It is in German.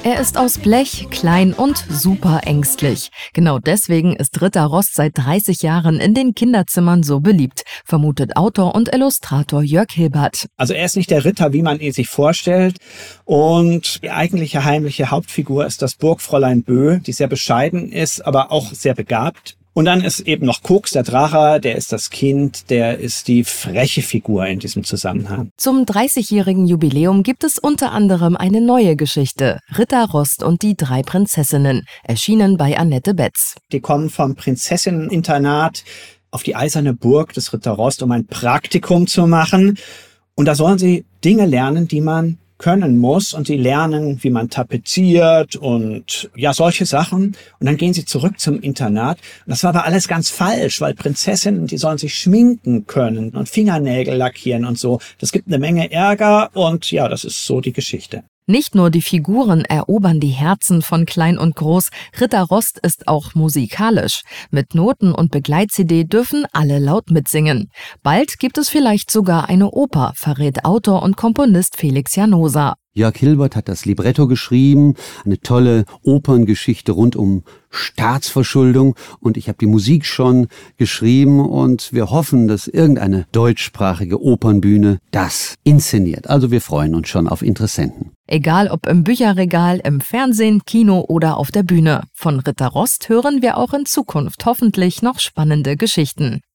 Er ist aus Blech, klein und super ängstlich. Genau deswegen ist Ritter Rost seit 30 Jahren in den Kinderzimmern so beliebt, vermutet Autor und Illustrator Jörg Hilbert. Also er ist nicht der Ritter, wie man ihn sich vorstellt. Und die eigentliche heimliche Hauptfigur ist das Burgfräulein Bö, die sehr bescheiden ist, aber auch sehr begabt. Und dann ist eben noch Koks, der Drache, der ist das Kind, der ist die freche Figur in diesem Zusammenhang. Zum 30-jährigen Jubiläum gibt es unter anderem eine neue Geschichte, Ritter Rost und die 3 Prinzessinnen, erschienen bei Annette Betz. Die kommen vom Prinzessinneninternat auf die eiserne Burg des Ritter Rost, um ein Praktikum zu machen. Und da sollen sie Dinge lernen, die man können muss, und sie lernen, wie man tapeziert und ja, solche Sachen. Und dann gehen sie zurück zum Internat. Und das war aber alles ganz falsch, weil Prinzessinnen, die sollen sich schminken können und Fingernägel lackieren und so. Das gibt eine Menge Ärger und ja, das ist so die Geschichte. Nicht nur die Figuren erobern die Herzen von Klein und Groß, Ritter Rost ist auch musikalisch. Mit Noten und Begleit-CD dürfen alle laut mitsingen. Bald gibt es vielleicht sogar eine Oper, verrät Autor und Komponist Felix Janosa. Jörg Hilbert hat das Libretto geschrieben, eine tolle Operngeschichte rund um Staatsverschuldung, und ich habe die Musik schon geschrieben, und wir hoffen, dass irgendeine deutschsprachige Opernbühne das inszeniert. Also wir freuen uns schon auf Interessenten. Egal ob im Bücherregal, im Fernsehen, Kino oder auf der Bühne. Von Ritter Rost hören wir auch in Zukunft hoffentlich noch spannende Geschichten.